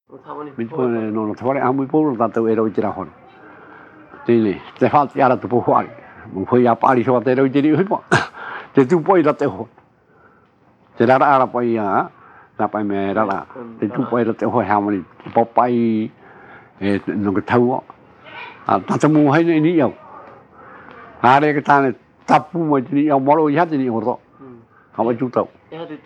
Bitcoin non lo trovare a muy poco tanto ero tira hon. Tini, te fa tiara tu puoi. Mu poi a pari so te ero tiri ho. Te tu poi da te ho. Te ra ra poi a ta pai me ra la. Te tu poi da te ho ha mani po pai e no cái thau. À ta te mu hai ni yo. À đây cái ta này tập mu ni yo mo lo ya ni ho ro. Ha ba chu tau.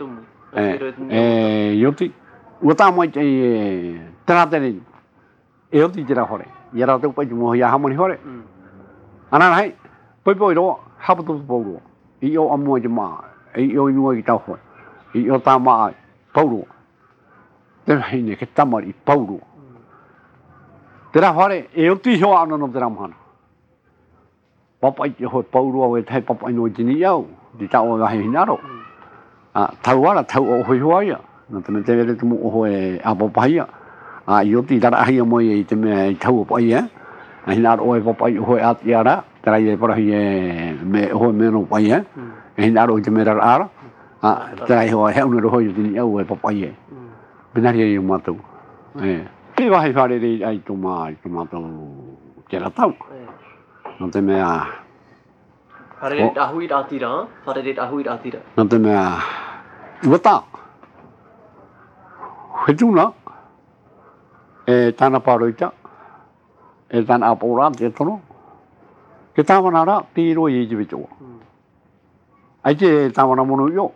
Yo ti Uta mo trateni eu ti tira hore yara to pa mo ya hamoni hore ana hai poi ro ha bu tu bo ro I yo amo ma I yo nu ki ta ho I yo ta ma bo ro te hai ne ke ta ma I bo ro tira hore eu ti ho ana no tira ma pa pa ho bo ro we thai pa pa no ji ni yo di ta o hai na ro a thau wa la thau o ho ya no te mete vele tu ho e a papaya a yo ti dar ai mo e te me thau papaya ai na o e papaya ho a tiara tra ye por ai me ho me no papaya ai na o te me dar a tra ho he no ho yo ti o e papaya benar ye yo mato pe va hai fare dei ai tu to che la tau no te me a fare da hui da tira no te me a Wata Hujuna Tana Paroita Tan Apora Tetono Kitavanara Tiro Yijivicho Aje Tavana Mono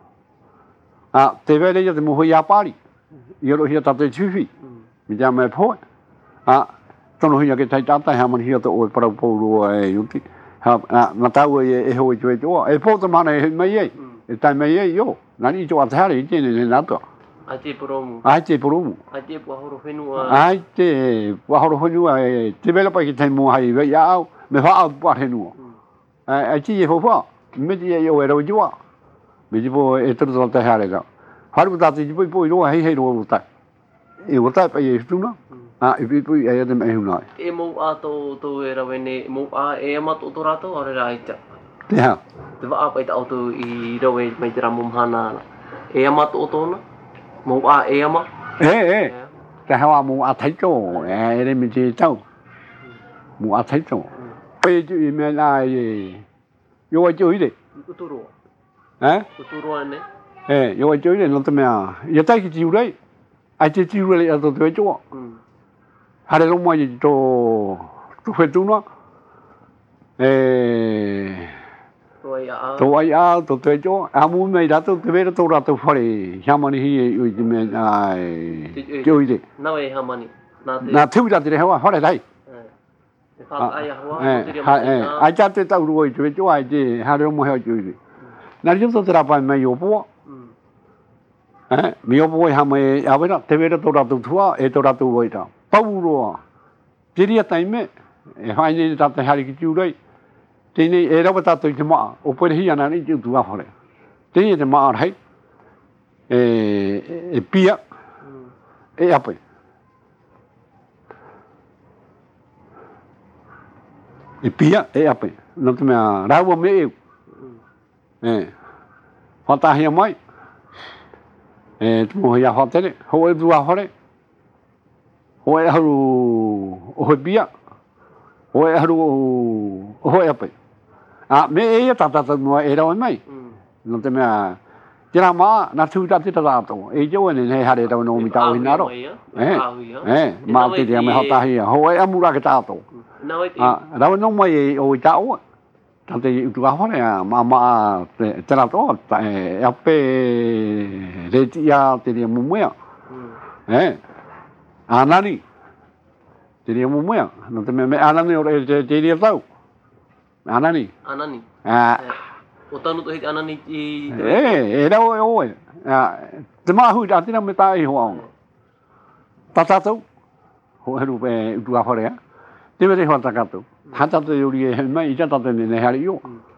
Te vele de Muhoya Pari Yoro Hiata Chifi Mijame Po Tono Hia che Taita Haman Hiata or Parapo Yuti Natawa Eho Joe e Poto Mane Maye Time Maye yo Nani to Atari in Nato Aje promo Aje promo Aje Pahoro Fenua Aje Pahoro Fenua developer ki tai mo hai ve ya me fa out pa henu Aje ho fa me ji yo ero jua me ji bo e tro ta ha le ga har ta ji bo ro hai ro ta e wo ta pa ye tu no e pi e de me hu na e mo a to era vene mo a e ma to rato ore raita ya te va apa ita auto I ro we me tira mum hana e ma to na mo a e ma ta ha mo a thai cho e de mi ji chau mo a thai cho pe ji me la yo wa ju de uturo uturo ne yo wa ju de no te me a ya ta ki ji re a ji ji re a to de cho ha de lo mo ji to fe tu no to ai a to te cho a mu me da to te ve to ra to fare hamani hi yu ji me ai ju de na we hamani na thu da de ha fare dai ai cha te tau ru ju ju ai ji ha ro mo ha ju de na ju to tra pa me yo po me yo po ha me a ve te ve to ra to thua e to ra to voi ta pau ro ji ri tai me hai ni ta te ha ri ju dai Te ni e rawa tātou te maa, o pere hi ana ni te utu ahore. Te ni te maa rei, e pia, e ape. E pia, e ape. No te mea rawa me eu. Whatahia mai. Te moha ia whatere, ho e tu ahore. Ho e haru ohe pia. Ho e haru ohe ape. Me e tata no era o mai no te mea tira ma na tu ta tita to e jo ne he hare da no mi ta o na ro ma te dia me hota hi ho e amura ke ta to ra no mai o ta o ta te tu ga hore ma tira to e ape re ti ya te dia mu mo anani te dia mu mo no te me anani o te dia tau Anani. Utanu to hit anani era o te mahu da tina me tai ho tatato ho heru pe tu a hore te vere ho takato hata te yuri e mai ja tate ne hari yo